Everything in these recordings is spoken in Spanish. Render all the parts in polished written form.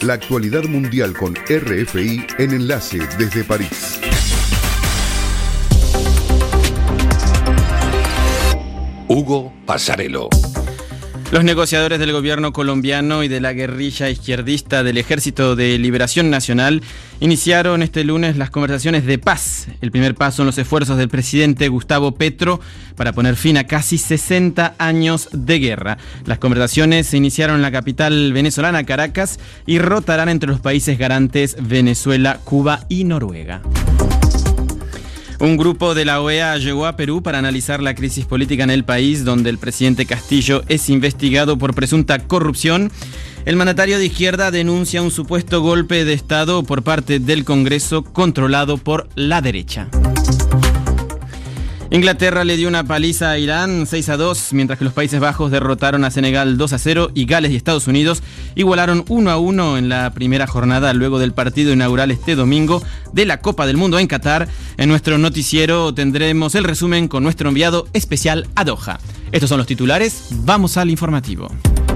La actualidad mundial con RFI en Enlace desde París. Hugo Passarello. Los negociadores del gobierno colombiano y de la guerrilla izquierdista del Ejército de Liberación Nacional iniciaron este lunes las conversaciones de paz. El primer paso en los esfuerzos del presidente Gustavo Petro para poner fin a casi 60 años de guerra. Las conversaciones se iniciaron en la capital venezolana, Caracas, y rotarán entre los países garantes Venezuela, Cuba y Noruega. Un grupo de la OEA llegó a Perú para analizar la crisis política en el país, donde el presidente Castillo es investigado por presunta corrupción. El mandatario de izquierda denuncia un supuesto golpe de Estado por parte del Congreso controlado por la derecha. Inglaterra le dio una paliza a Irán 6-2, mientras que los Países Bajos derrotaron a Senegal 2-0 y Gales y Estados Unidos igualaron 1-1 en la primera jornada luego del partido inaugural este domingo de la Copa del Mundo en Qatar. En nuestro noticiero tendremos el resumen con nuestro enviado especial a Doha. Estos son los titulares, vamos al informativo.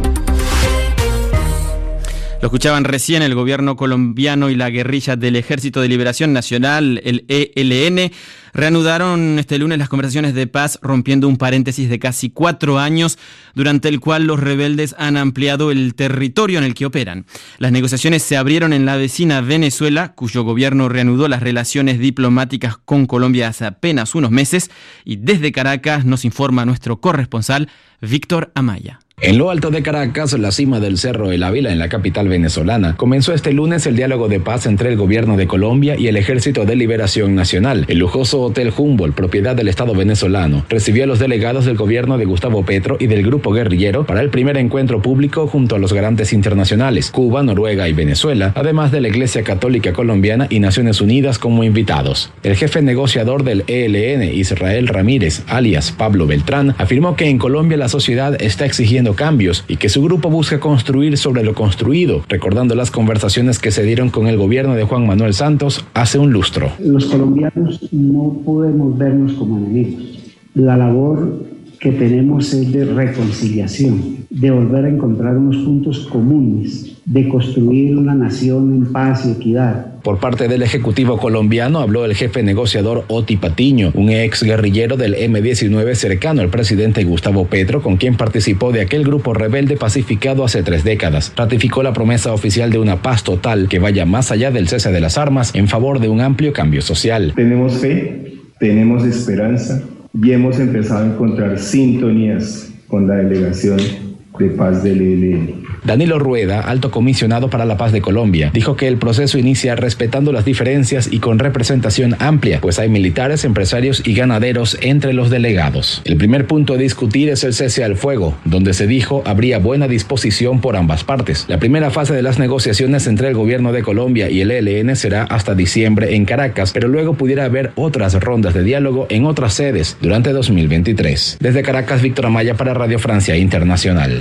Lo escuchaban recién, el gobierno colombiano y la guerrilla del Ejército de Liberación Nacional, el ELN, reanudaron este lunes las conversaciones de paz, rompiendo un paréntesis de casi 4 años, durante el cual los rebeldes han ampliado el territorio en el que operan. Las negociaciones se abrieron en la vecina Venezuela, cuyo gobierno reanudó las relaciones diplomáticas con Colombia hace apenas unos meses, y desde Caracas nos informa nuestro corresponsal, Víctor Amaya. En lo alto de Caracas, la cima del Cerro El Ávila en la capital venezolana, comenzó este lunes el diálogo de paz entre el gobierno de Colombia y el Ejército de Liberación Nacional. El lujoso Hotel Humboldt, propiedad del Estado venezolano, recibió a los delegados del gobierno de Gustavo Petro y del grupo guerrillero para el primer encuentro público junto a los garantes internacionales, Cuba, Noruega y Venezuela, además de la Iglesia Católica Colombiana y Naciones Unidas como invitados. El jefe negociador del ELN, Israel Ramírez, alias Pablo Beltrán, afirmó que en Colombia la sociedad está exigiendo cambios y que su grupo busca construir sobre lo construido, recordando las conversaciones que se dieron con el gobierno de Juan Manuel Santos hace un lustro. Los colombianos no podemos vernos como enemigos. La labor que tenemos es de reconciliación, de volver a encontrar unos puntos comunes, de construir una nación en paz y equidad. Por parte del Ejecutivo colombiano habló el jefe negociador Oti Patiño, un ex guerrillero del M-19 cercano al presidente Gustavo Petro, con quien participó de aquel grupo rebelde pacificado hace 3 décadas. Ratificó la promesa oficial de una paz total que vaya más allá del cese de las armas en favor de un amplio cambio social. Tenemos fe, tenemos esperanza y hemos empezado a encontrar sintonías con la delegación de paz del ELN. Danilo Rueda, alto comisionado para la paz de Colombia, dijo que el proceso inicia respetando las diferencias y con representación amplia, pues hay militares, empresarios y ganaderos entre los delegados. El primer punto a discutir es el cese al fuego, donde se dijo habría buena disposición por ambas partes. La primera fase de las negociaciones entre el gobierno de Colombia y el ELN será hasta diciembre en Caracas, pero luego pudiera haber otras rondas de diálogo en otras sedes durante 2023. Desde Caracas, Víctor Amaya para Radio Francia Internacional.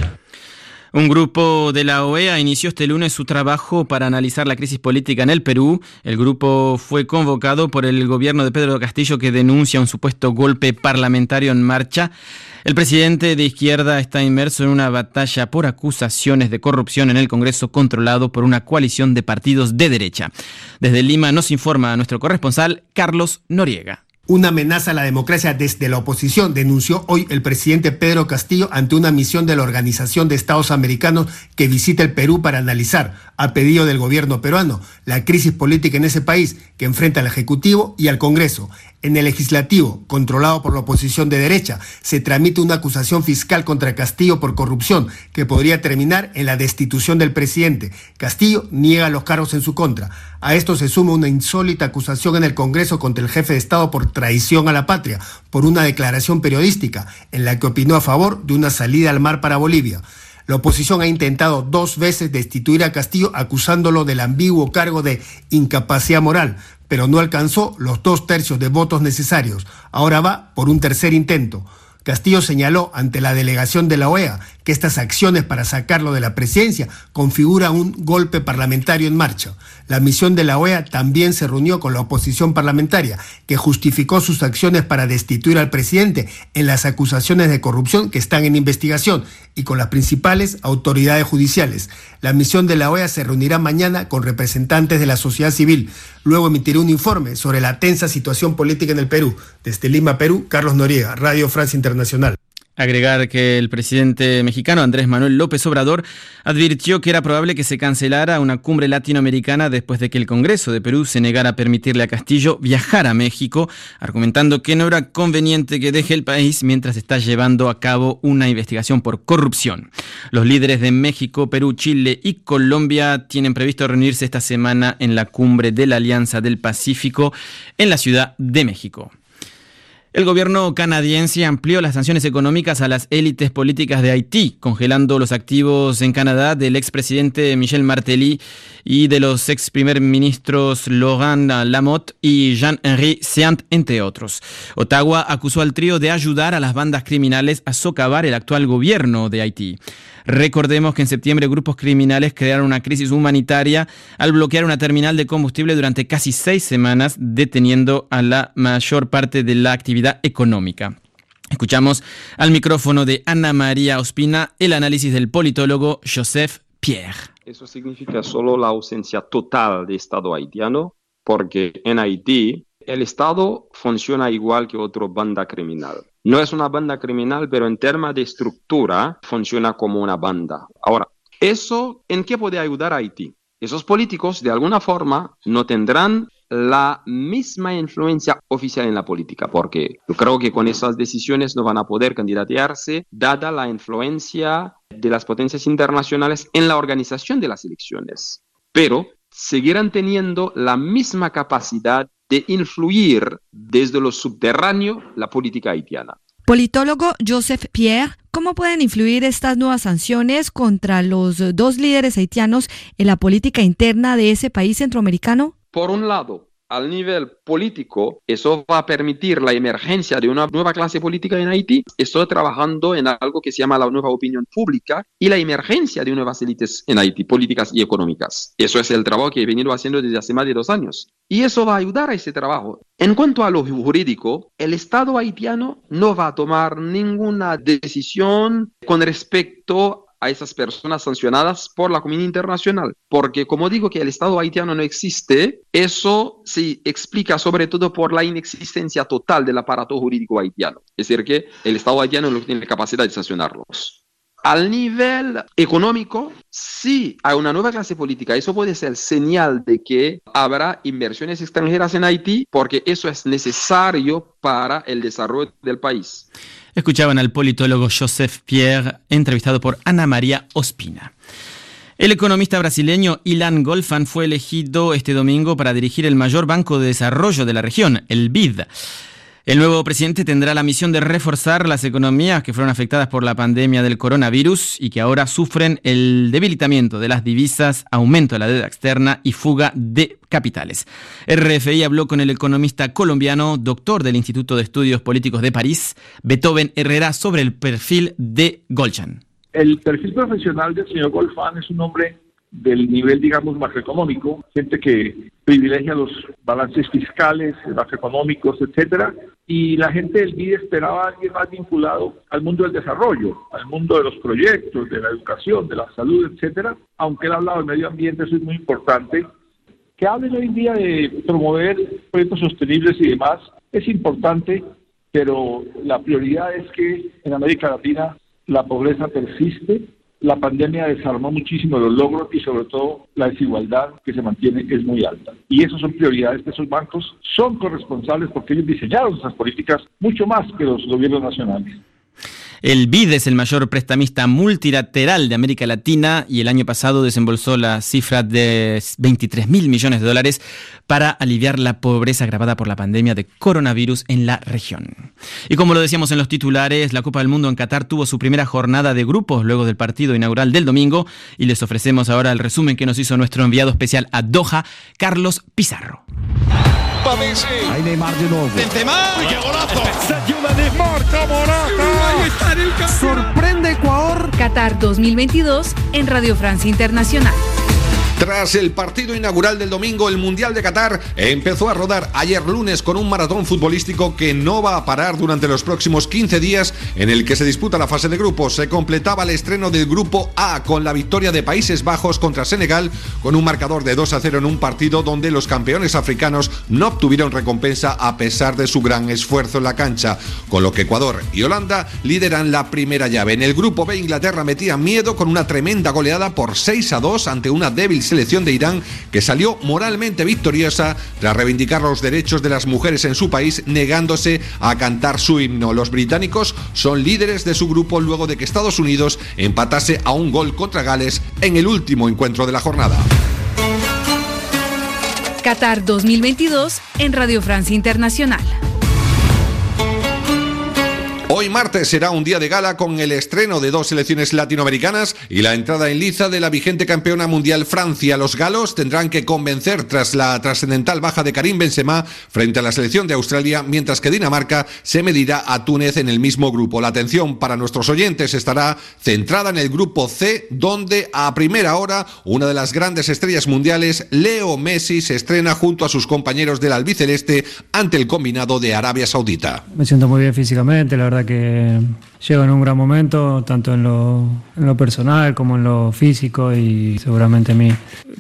Un grupo de la OEA inició este lunes su trabajo para analizar la crisis política en el Perú. El grupo fue convocado por el gobierno de Pedro Castillo, que denuncia un supuesto golpe parlamentario en marcha. El presidente de izquierda está inmerso en una batalla por acusaciones de corrupción en el Congreso controlado por una coalición de partidos de derecha. Desde Lima nos informa nuestro corresponsal Carlos Noriega. Una amenaza a la democracia desde la oposición, denunció hoy el presidente Pedro Castillo ante una misión de la Organización de Estados Americanos que visita el Perú para analizar, a pedido del gobierno peruano, la crisis política en ese país que enfrenta al Ejecutivo y al Congreso. En el Legislativo, controlado por la oposición de derecha, se tramita una acusación fiscal contra Castillo por corrupción que podría terminar en la destitución del presidente. Castillo niega los cargos en su contra. A esto se suma una insólita acusación en el Congreso contra el jefe de Estado por traición a la patria, por una declaración periodística en la que opinó a favor de una salida al mar para Bolivia. La oposición ha intentado 2 veces destituir a Castillo acusándolo del ambiguo cargo de incapacidad moral, pero no alcanzó los 2/3 de votos necesarios. Ahora va por un tercer intento. Castillo señaló ante la delegación de la OEA que estas acciones para sacarlo de la presidencia configuran un golpe parlamentario en marcha. La misión de la OEA también se reunió con la oposición parlamentaria, que justificó sus acciones para destituir al presidente en las acusaciones de corrupción que están en investigación y con las principales autoridades judiciales. La misión de la OEA se reunirá mañana con representantes de la sociedad civil. Luego emitirá un informe sobre la tensa situación política en el Perú. Desde Lima, Perú, Carlos Noriega, Radio Francia Internacional. Agregar que el presidente mexicano Andrés Manuel López Obrador advirtió que era probable que se cancelara una cumbre latinoamericana después de que el Congreso de Perú se negara a permitirle a Castillo viajar a México, argumentando que no era conveniente que deje el país mientras está llevando a cabo una investigación por corrupción. Los líderes de México, Perú, Chile y Colombia tienen previsto reunirse esta semana en la cumbre de la Alianza del Pacífico en la Ciudad de México. El gobierno canadiense amplió las sanciones económicas a las élites políticas de Haití, congelando los activos en Canadá del expresidente Michel Martelly y de los ex primer ministros Laurent Lamotte y Jean-Henri Séant, entre otros. Ottawa acusó al trío de ayudar a las bandas criminales a socavar el actual gobierno de Haití. Recordemos que en septiembre grupos criminales crearon una crisis humanitaria al bloquear una terminal de combustible durante casi 6 semanas, deteniendo a la mayor parte de la actividad económica. Escuchamos al micrófono de Ana María Ospina el análisis del politólogo Joseph Pierre. Eso significa solo la ausencia total de Estado haitiano, porque en Haití el Estado funciona igual que otra banda criminal. No es una banda criminal, pero en términos de estructura funciona como una banda. Ahora, ¿eso en qué puede ayudar a Haití? Esos políticos, de alguna forma, no tendrán la misma influencia oficial en la política, porque yo creo que con esas decisiones no van a poder candidatearse, dada la influencia de las potencias internacionales en la organización de las elecciones. Pero seguirán teniendo la misma capacidad de influir desde lo subterráneo la política haitiana. Politólogo Joseph Pierre, ¿cómo pueden influir estas nuevas sanciones contra los 2 líderes haitianos en la política interna de ese país centroamericano? Por un lado, al nivel político, eso va a permitir la emergencia de una nueva clase política en Haití. Estoy trabajando en algo que se llama la nueva opinión pública y la emergencia de nuevas élites en Haití, políticas y económicas. Eso es el trabajo que he venido haciendo desde hace más de 2 años. Y eso va a ayudar a ese trabajo. En cuanto a lo jurídico, el Estado haitiano no va a tomar ninguna decisión con respecto a esas personas sancionadas por la comunidad internacional. Porque, como digo que el Estado haitiano no existe, eso se explica sobre todo por la inexistencia total del aparato jurídico haitiano. Es decir, que el Estado haitiano no tiene capacidad de sancionarlos. Al nivel económico, sí hay una nueva clase política. Eso puede ser señal de que habrá inversiones extranjeras en Haití, porque eso es necesario para el desarrollo del país. Escuchaban al politólogo Joseph Pierre, entrevistado por Ana María Ospina. El economista brasileño Ilan Golfan fue elegido este domingo para dirigir el mayor banco de desarrollo de la región, el BID. El nuevo presidente tendrá la misión de reforzar las economías que fueron afectadas por la pandemia del coronavirus y que ahora sufren el debilitamiento de las divisas, aumento de la deuda externa y fuga de capitales. RFI habló con el economista colombiano, doctor del Instituto de Estudios Políticos de París, Beethoven Herrera, sobre el perfil de Golfan. El perfil profesional del señor Golfan es un hombre del nivel, digamos, macroeconómico, gente que privilegia los balances fiscales, macroeconómicos, etcétera, y la gente del BID esperaba a alguien más vinculado al mundo del desarrollo, al mundo de los proyectos, de la educación, de la salud, etcétera, aunque él ha hablado del medio ambiente, eso es muy importante. Que hablen hoy en día de promover proyectos sostenibles y demás es importante, pero la prioridad es que en América Latina la pobreza persiste. La pandemia desarmó muchísimo los logros y sobre todo la desigualdad que se mantiene es muy alta. Y esas son prioridades que esos bancos son corresponsables porque ellos diseñaron esas políticas mucho más que los gobiernos nacionales. El BID es el mayor prestamista multilateral de América Latina y el año pasado desembolsó la cifra de $23.000 millones para aliviar la pobreza agravada por la pandemia de coronavirus en la región. Y como lo decíamos en los titulares, la Copa del Mundo en Qatar tuvo su primera jornada de grupos luego del partido inaugural del domingo y les ofrecemos ahora el resumen que nos hizo nuestro enviado especial a Doha, Carlos Pizarro. culpa Messi. Hay Neymar de nuevo. Benzema. ¡Uy, qué golazo! Sergio Mendes. Marca Morata. Sorprende Ecuador. Qatar 2022 en Radio Francia Internacional. Tras el partido inaugural del domingo, el Mundial de Qatar empezó a rodar ayer lunes con un maratón futbolístico que no va a parar durante los próximos 15 días, en el que se disputa la fase de grupos. Se completaba el estreno del Grupo A con la victoria de Países Bajos contra Senegal, con un marcador de 2-0 en un partido donde los campeones africanos no obtuvieron recompensa a pesar de su gran esfuerzo en la cancha, con lo que Ecuador y Holanda lideran la primera llave. En el Grupo B, Inglaterra metía miedo con una tremenda goleada por 6-2 ante una débil selección de Irán, que salió moralmente victoriosa tras reivindicar los derechos de las mujeres en su país, negándose a cantar su himno. Los británicos son líderes de su grupo luego de que Estados Unidos empatase a un gol contra Gales en el último encuentro de la jornada. Qatar 2022 en Radio Francia Internacional. Hoy martes será un día de gala con el estreno de 2 selecciones latinoamericanas y la entrada en liza de la vigente campeona mundial Francia. Los galos tendrán que convencer tras la trascendental baja de Karim Benzema frente a la selección de Australia, mientras que Dinamarca se medirá a Túnez en el mismo grupo. La atención para nuestros oyentes estará centrada en el grupo C, donde a primera hora una de las grandes estrellas mundiales, Leo Messi, se estrena junto a sus compañeros del albiceleste ante el combinado de Arabia Saudita. Me siento muy bien físicamente, la verdad que llego en un gran momento, tanto en lo personal como en lo físico, y seguramente mi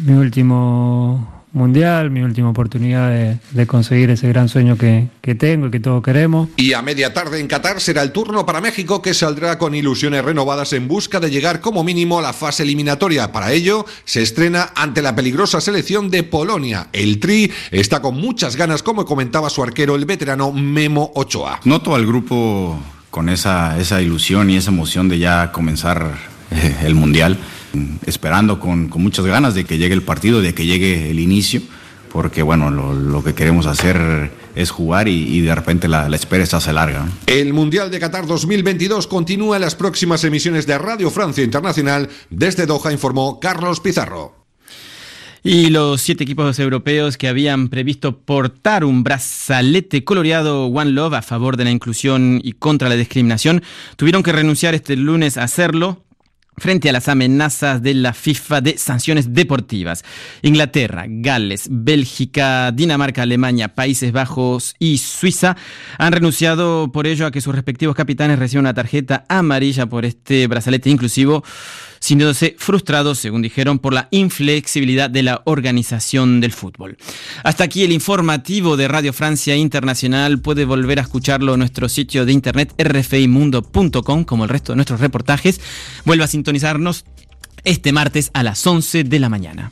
último mundial, mi última oportunidad de conseguir ese gran sueño que tengo y que todos queremos. Y a media tarde en Qatar será el turno para México, que saldrá con ilusiones renovadas en busca de llegar como mínimo a la fase eliminatoria. Para ello se estrena ante la peligrosa selección de Polonia. El Tri está con muchas ganas, como comentaba su arquero, el veterano Memo Ochoa. Noto al grupo con esa ilusión y esa emoción de ya comenzar el Mundial, esperando con muchas ganas de que llegue el partido, de que llegue el inicio, porque bueno, lo que queremos hacer es jugar y de repente la espera se hace larga. El Mundial de Qatar 2022 continúa en las próximas emisiones de Radio Francia Internacional. Desde Doha informó Carlos Pizarro. Y los 7 equipos europeos que habían previsto portar un brazalete coloreado One Love a favor de la inclusión y contra la discriminación tuvieron que renunciar este lunes a hacerlo frente a las amenazas de la FIFA de sanciones deportivas. Inglaterra, Gales, Bélgica, Dinamarca, Alemania, Países Bajos y Suiza han renunciado por ello a que sus respectivos capitanes reciban una tarjeta amarilla por este brazalete inclusivo, sintiéndose frustrados, según dijeron, por la inflexibilidad de la organización del fútbol. Hasta aquí el informativo de Radio Francia Internacional. Puede volver a escucharlo en nuestro sitio de internet rfimundo.com, como el resto de nuestros reportajes. Vuelva a sintonizarnos este martes a las 11 de la mañana.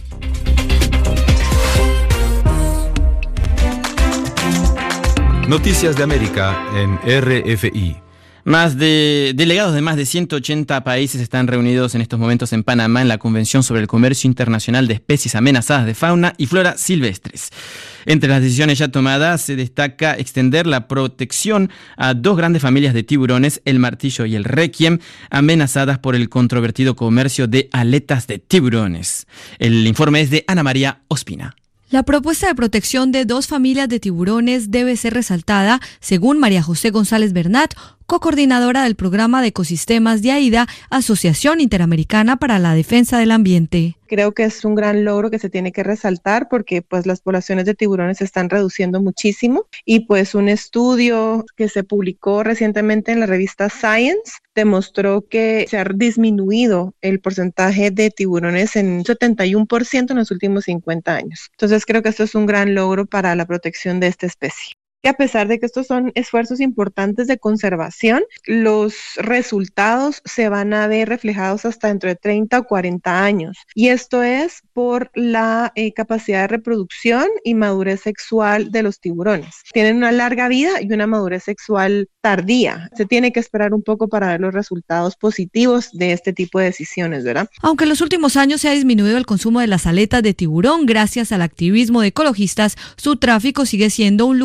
Noticias de América en RFI. Delegados de más de 180 países están reunidos en estos momentos en Panamá en la Convención sobre el Comercio Internacional de Especies Amenazadas de Fauna y Flora Silvestres. Entre las decisiones ya tomadas se destaca extender la protección a 2 grandes familias de tiburones, el martillo y el requiem, amenazadas por el controvertido comercio de aletas de tiburones. El informe es de Ana María Ospina. La propuesta de protección de 2 familias de tiburones debe ser resaltada, según María José González Bernat, cocoordinadora del programa de ecosistemas de AIDA, Asociación Interamericana para la Defensa del Ambiente. Creo que es un gran logro que se tiene que resaltar porque pues las poblaciones de tiburones se están reduciendo muchísimo y pues un estudio que se publicó recientemente en la revista Science demostró que se ha disminuido el porcentaje de tiburones en un 71% en los últimos 50 años. Entonces creo que esto es un gran logro para la protección de esta especie. Que a pesar de que estos son esfuerzos importantes de conservación, los resultados se van a ver reflejados hasta dentro de 30 o 40 años. Y esto es por la capacidad de reproducción y madurez sexual de los tiburones. Tienen una larga vida y una madurez sexual tardía. Se tiene que esperar un poco para ver los resultados positivos de este tipo de decisiones, ¿verdad? Aunque en los últimos años se ha disminuido el consumo de las aletas de tiburón gracias al activismo de ecologistas, su tráfico sigue siendo un lucrativo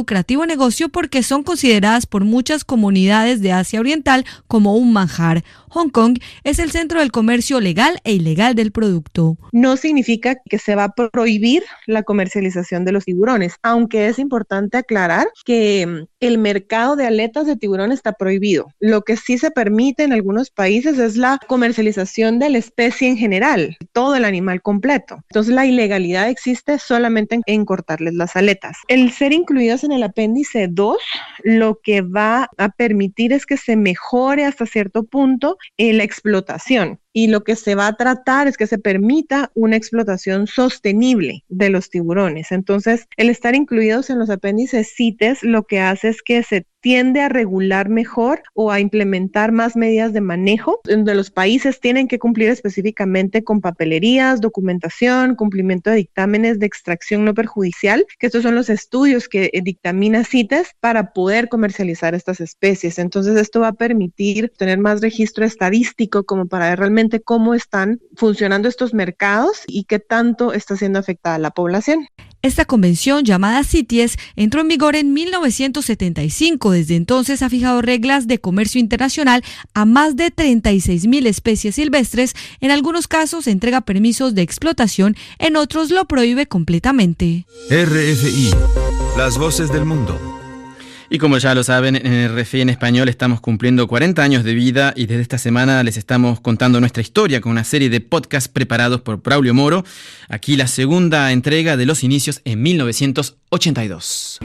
negocio porque son consideradas por muchas comunidades de Asia Oriental como un manjar. Hong Kong es el centro del comercio legal e ilegal del producto. No significa que se va a prohibir la comercialización de los tiburones, aunque es importante aclarar que el mercado de aletas de tiburón está prohibido. Lo que sí se permite en algunos países es la comercialización de la especie en general, todo el animal completo. Entonces la ilegalidad existe solamente en cortarles las aletas. El ser incluidos en el apéndice 2 lo que va a permitir es que se mejore hasta cierto punto la explotación. Y lo que se va a tratar es que se permita una explotación sostenible de los tiburones. Entonces, el estar incluidos en los apéndices CITES lo que hace es que se tiende a regular mejor o a implementar más medidas de manejo, donde los países tienen que cumplir específicamente con papelerías, documentación, cumplimiento de dictámenes de extracción no perjudicial, que estos son los estudios que dictamina CITES para poder comercializar estas especies. Entonces, esto va a permitir tener más registro estadístico como para ver realmente cómo están funcionando estos mercados y qué tanto está siendo afectada la población. Esta convención, llamada CITES, entró en vigor en 1975. Desde entonces ha fijado reglas de comercio internacional a más de 36.000 especies silvestres. En algunos casos entrega permisos de explotación, en otros lo prohíbe completamente. RFI, las voces del mundo. Y como ya lo saben, en RFI en español estamos cumpliendo 40 años de vida y desde esta semana les estamos contando nuestra historia con una serie de podcasts preparados por Braulio Moro. Aquí la segunda entrega de los inicios en 1982.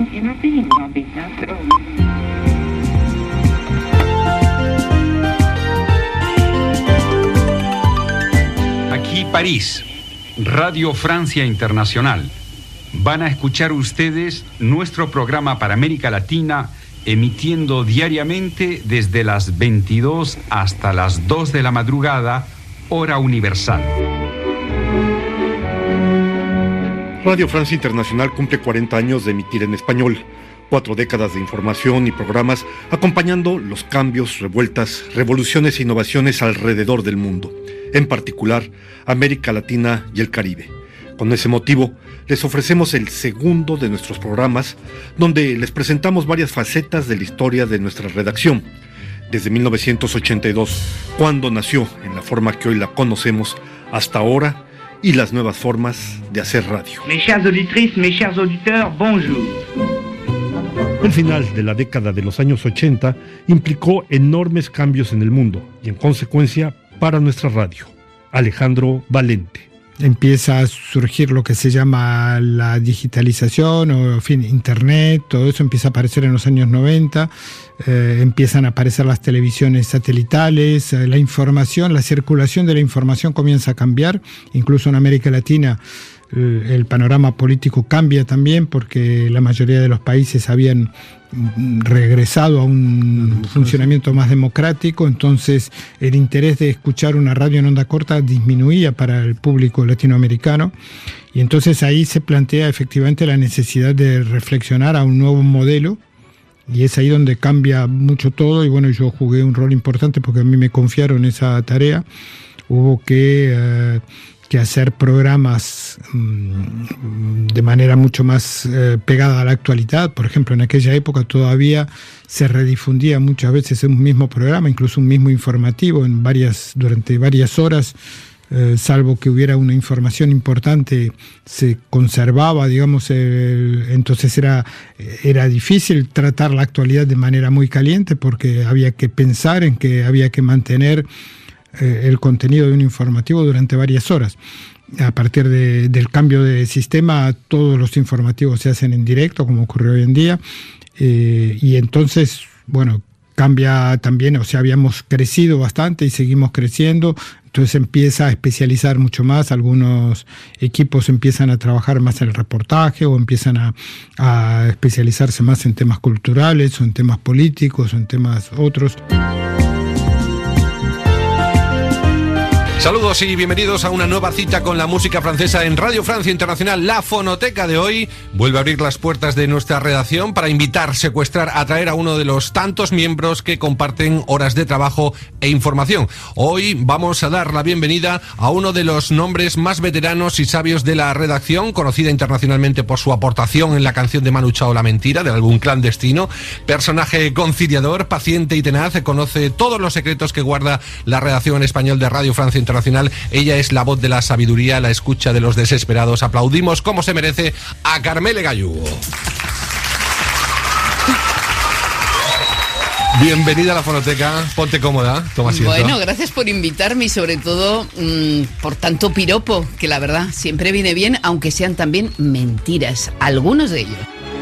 Aquí París, Radio Francia Internacional. Van a escuchar ustedes nuestro programa para América Latina, emitiendo diariamente desde las 22 hasta las 2 de la madrugada, hora universal. Radio Francia Internacional cumple 40 años de emitir en español. 4 décadas de información y programas acompañando los cambios, revueltas, revoluciones e innovaciones alrededor del mundo, en particular América Latina y el Caribe. Con ese motivo, les ofrecemos el segundo de nuestros programas, donde les presentamos varias facetas de la historia de nuestra redacción. Desde 1982, cuando nació en la forma que hoy la conocemos, hasta ahora, y las nuevas formas de hacer radio. Mes chères auditrices, mes chers auditeurs, bonjour. El final de la década de los años 80 implicó enormes cambios en el mundo y, en consecuencia, para nuestra radio. Alejandro Valente. Empieza a surgir lo que se llama la digitalización o, en fin, internet, todo eso empieza a aparecer en los años 90, empiezan a aparecer las televisiones satelitales, la información, la circulación de la información comienza a cambiar, incluso en América Latina el panorama político cambia también porque la mayoría de los países habían regresado a un funcionamiento más democrático, entonces el interés de escuchar una radio en onda corta disminuía para el público latinoamericano y entonces ahí se plantea efectivamente la necesidad de reflexionar a un nuevo modelo y es ahí donde cambia mucho todo y bueno, yo jugué un rol importante porque a mí me confiaron esa tarea, hubo que hacer programas de manera mucho más pegada a la actualidad. Por ejemplo, en aquella época todavía se redifundía muchas veces un mismo programa, incluso un mismo informativo durante varias horas, salvo que hubiera una información importante, se conservaba, digamos, entonces era difícil tratar la actualidad de manera muy caliente porque había que pensar en que había que mantener el contenido de un informativo durante varias horas. A partir del cambio de sistema, todos los informativos se hacen en directo, como ocurre hoy en día, y entonces, bueno, cambia también, o sea, habíamos crecido bastante y seguimos creciendo, entonces empieza a especializar mucho más, algunos equipos empiezan a trabajar más en el reportaje o empiezan a especializarse más en temas culturales o en temas políticos o en temas otros. Saludos y bienvenidos a una nueva cita con la música francesa en Radio Francia Internacional. La fonoteca de hoy vuelve a abrir las puertas de nuestra redacción para invitar, secuestrar, atraer a uno de los tantos miembros que comparten horas de trabajo e información. Hoy vamos a dar la bienvenida a uno de los nombres más veteranos y sabios de la redacción, conocida internacionalmente por su aportación en la canción de Manu Chao La Mentira, del álbum Clandestino. Personaje conciliador, paciente y tenaz, conoce todos los secretos que guarda la redacción en español de Radio Francia Internacional. Ella es la voz de la sabiduría, la escucha de los desesperados. Aplaudimos como se merece a Carmele Gallugo. Bienvenida a la fonoteca, ponte cómoda, toma asiento. Bueno, gracias por invitarme y sobre todo por tanto piropo, que la verdad siempre viene bien, aunque sean también mentiras, algunos de ellos.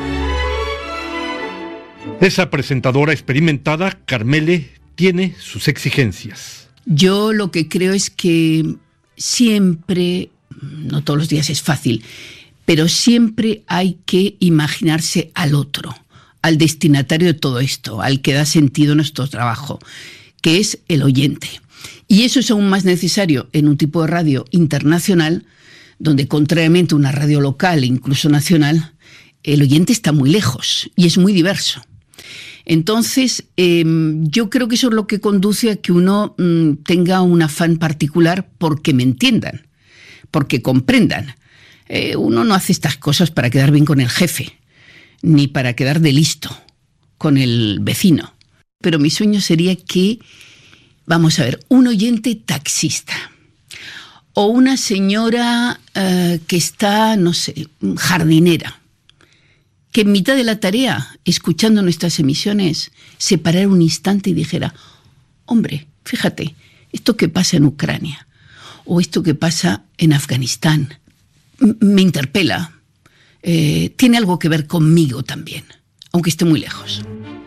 Esa presentadora experimentada, Carmele, tiene sus exigencias. Yo lo que creo es que siempre, no todos los días es fácil, pero siempre hay que imaginarse al otro, al destinatario de todo esto, al que da sentido a nuestro trabajo, que es el oyente. Y eso es aún más necesario en un tipo de radio internacional, donde contrariamente a una radio local e incluso nacional, el oyente está muy lejos y es muy diverso. Entonces, yo creo que eso es lo que conduce a que uno tenga un afán particular porque me entiendan, porque comprendan. Uno no hace estas cosas para quedar bien con el jefe, ni para quedar de listo con el vecino. Pero mi sueño sería que, vamos a ver, un oyente taxista o una señora que está, no sé, jardinera, que en mitad de la tarea, escuchando nuestras emisiones, se parara un instante y dijera, hombre, fíjate, esto que pasa en Ucrania o esto que pasa en Afganistán me interpela, tiene algo que ver conmigo también, aunque esté muy lejos.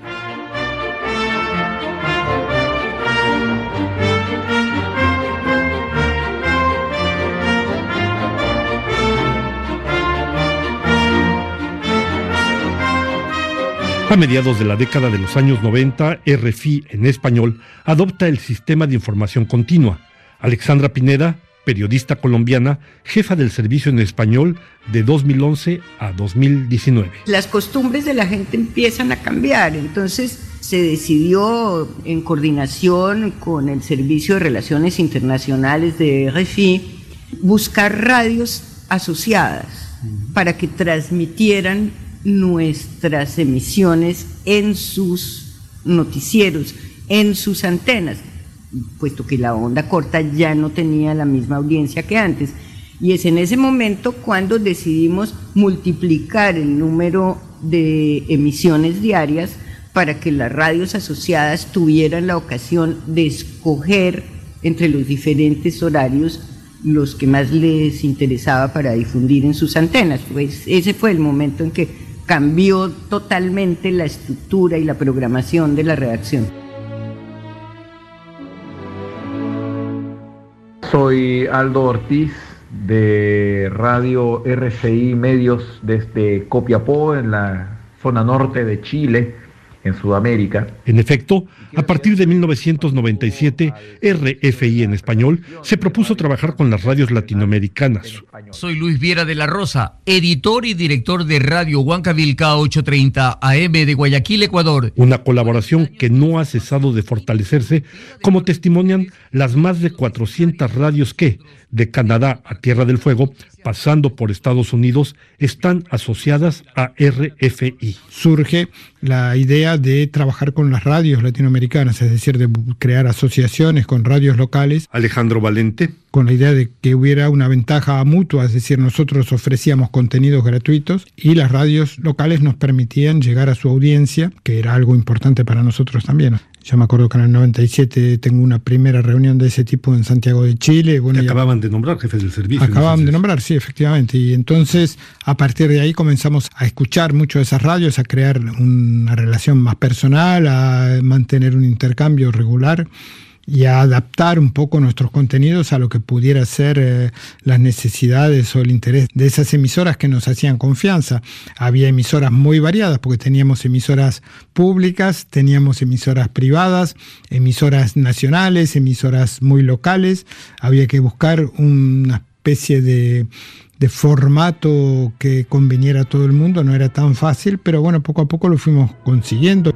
A mediados de la década de los años 90, RFI en español adopta el sistema de información continua. Alexandra Pineda, periodista colombiana, jefa del servicio en español de 2011 a 2019. Las costumbres de la gente empiezan a cambiar, entonces se decidió en coordinación con el Servicio de Relaciones Internacionales de RFI buscar radios asociadas para que transmitieran nuestras emisiones en sus noticieros, en sus antenas, puesto que la onda corta ya no tenía la misma audiencia que antes. Y es en ese momento cuando decidimos multiplicar el número de emisiones diarias para que las radios asociadas tuvieran la ocasión de escoger entre los diferentes horarios los que más les interesaba para difundir en sus antenas. Pues ese fue el momento en que cambió totalmente la estructura y la programación de la redacción. Soy Aldo Ortiz de Radio RFI Medios desde Copiapó, en la zona norte de Chile, en Sudamérica. En efecto, a partir de 1997, RFI en español se propuso trabajar con las radios latinoamericanas. Soy Luis Viera de la Rosa, editor y director de Radio Huancavilca 830 AM de Guayaquil, Ecuador. Una colaboración que no ha cesado de fortalecerse, como testimonian las más de 400 radios que, de Canadá a Tierra del Fuego, pasando por Estados Unidos, están asociadas a RFI. Surge la idea de trabajar con las radios latinoamericanas, es decir, de crear asociaciones con radios locales. Alejandro Valente. Con la idea de que hubiera una ventaja mutua, es decir, nosotros ofrecíamos contenidos gratuitos y las radios locales nos permitían llegar a su audiencia, que era algo importante para nosotros también. Yo me acuerdo que en el 97 tengo una primera reunión de ese tipo en Santiago de Chile. Bueno, acababan de nombrar jefes del servicio. Acababan de nombrar, sí, efectivamente. Y entonces, a partir de ahí comenzamos a escuchar mucho de esas radios, a crear una relación más personal, a mantener un intercambio regular. y a adaptar un poco nuestros contenidos a lo que pudiera ser las necesidades o el interés de esas emisoras que nos hacían confianza. Había emisoras muy variadas porque teníamos emisoras públicas, teníamos emisoras privadas, emisoras nacionales, emisoras muy locales. Había que buscar una especie de formato que conveniera a todo el mundo. No era tan fácil, pero bueno, poco a poco lo fuimos consiguiendo.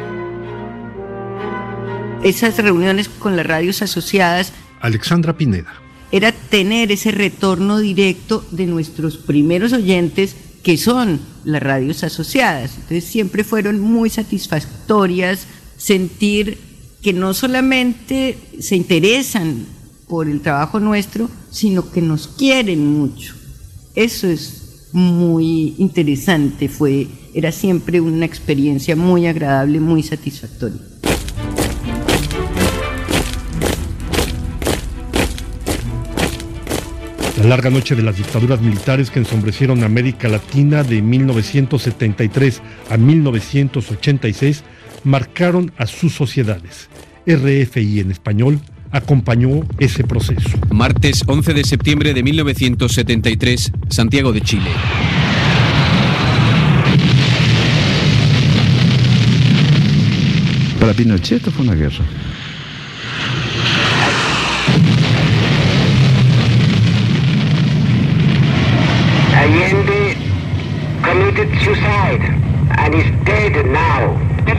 Esas reuniones con las radios asociadas, Alexandra Pineda, era tener ese retorno directo de nuestros primeros oyentes, que son las radios asociadas. Entonces siempre fueron muy satisfactorias sentir que no solamente se interesan por el trabajo nuestro, sino que nos quieren mucho. Eso es muy interesante, era siempre una experiencia muy agradable, muy satisfactoria. La larga noche de las dictaduras militares que ensombrecieron a América Latina de 1973 a 1986 marcaron a sus sociedades. RFI en español acompañó ese proceso. Martes 11 de septiembre de 1973, Santiago de Chile. Para Pinochet esto fue una guerra. Allende committed suicide and is dead now.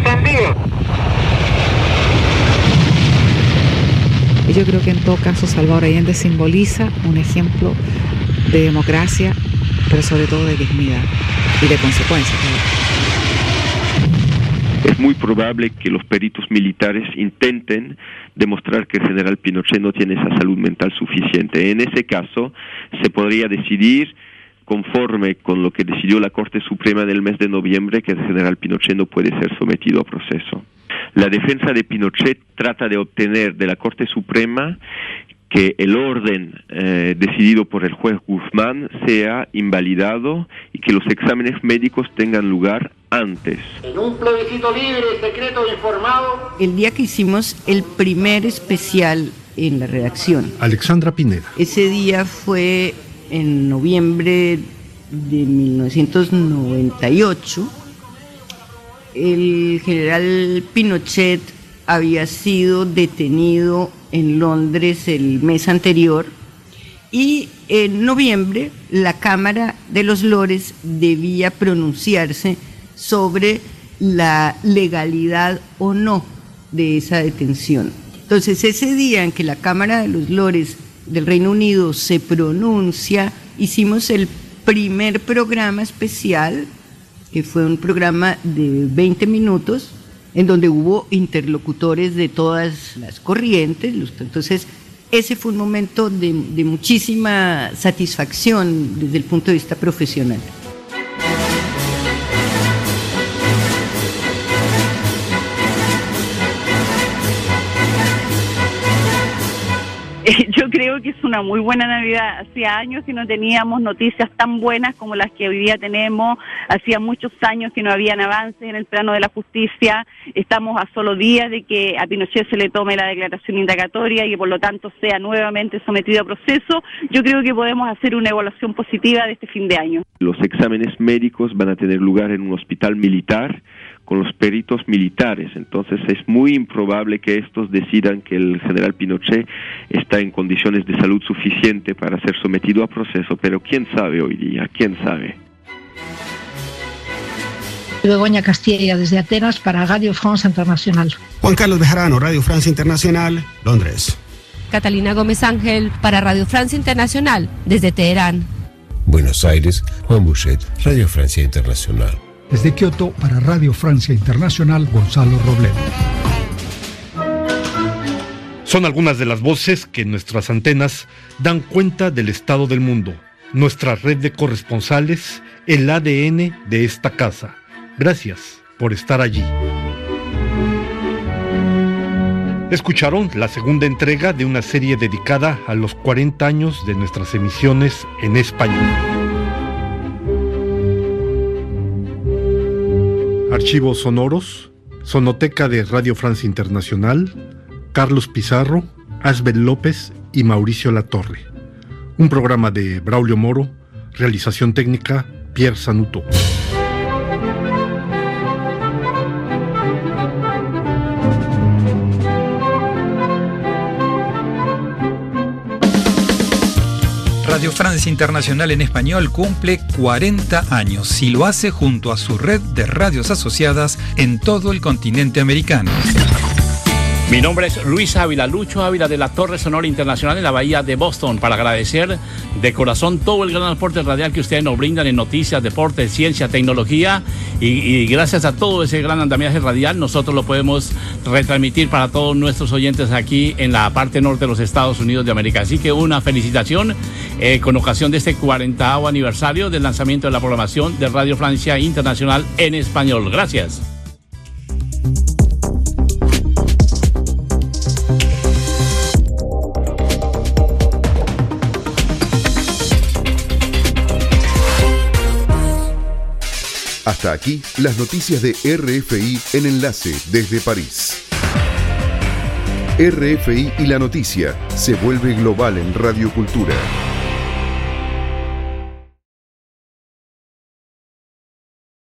Yo creo que en todo caso Salvador Allende simboliza un ejemplo de democracia, pero sobre todo de dignidad y de consecuencia. Es muy probable que los peritos militares intenten demostrar que el general Pinochet no tiene esa salud mental suficiente. En ese caso, se podría decidir, conforme con lo que decidió la Corte Suprema en el mes de noviembre, que el general Pinochet no puede ser sometido a proceso. La defensa de Pinochet trata de obtener de la Corte Suprema que el orden decidido por el juez Guzmán sea invalidado y que los exámenes médicos tengan lugar antes. En un plebiscito libre, secreto e informado. El día que hicimos el primer especial en la redacción, Alexandra Pineda. Ese día fue en noviembre de 1998. El general Pinochet había sido detenido en Londres el mes anterior y en noviembre la Cámara de los Lores debía pronunciarse sobre la legalidad o no de esa detención. Entonces, ese día en que la Cámara de los Lores del Reino Unido se pronuncia, hicimos el primer programa especial, que fue un programa de 20 minutos, en donde hubo interlocutores de todas las corrientes. Entonces, ese fue un momento de muchísima satisfacción desde el punto de vista profesional. Yo creo que es una muy buena Navidad. Hacía años que no teníamos noticias tan buenas como las que hoy día tenemos. Hacía muchos años que no habían avances en el plano de la justicia. Estamos a solo días de que a Pinochet se le tome la declaración indagatoria y que por lo tanto sea nuevamente sometido a proceso. Yo creo que podemos hacer una evaluación positiva de este fin de año. Los exámenes médicos van a tener lugar en un hospital militar con los peritos militares, entonces es muy improbable que estos decidan que el general Pinochet está en condiciones de salud suficiente para ser sometido a proceso, pero quién sabe hoy día, quién sabe. Begoña Castilla desde Atenas para Radio France Internacional. Juan Carlos Bejarano, Radio France Internacional, Londres. Catalina Gómez Ángel para Radio France Internacional desde Teherán. Buenos Aires, Juan Bouchet, Radio Francia Internacional. Desde Kioto para Radio Francia Internacional, Gonzalo Robledo. Son algunas de las voces que en nuestras antenas dan cuenta del estado del mundo. Nuestra red de corresponsales, el ADN de esta casa. Gracias por estar allí. Escucharon la segunda entrega de una serie dedicada a los 40 años de nuestras emisiones en español. Archivos sonoros, Sonoteca de Radio France Internacional, Carlos Pizarro, Asbel López y Mauricio Latorre. Un programa de Braulio Moro, realización técnica Pierre Sanuto. Radio Francia Internacional en español cumple 40 años y lo hace junto a su red de radios asociadas en todo el continente americano. Mi nombre es Luis Ávila, Lucho Ávila de la Torre Sonora Internacional en la Bahía de Boston, para agradecer de corazón todo el gran aporte radial que ustedes nos brindan en noticias, deportes, ciencia, tecnología, y gracias a todo ese gran andamiaje radial nosotros lo podemos retransmitir para todos nuestros oyentes aquí en la parte norte de los Estados Unidos de América. Así que una felicitación con ocasión de este 40º aniversario del lanzamiento de la programación de Radio Francia Internacional en español. Gracias. Hasta aquí las noticias de RFI en enlace desde París. RFI y la noticia se vuelve global en Radio Cultura.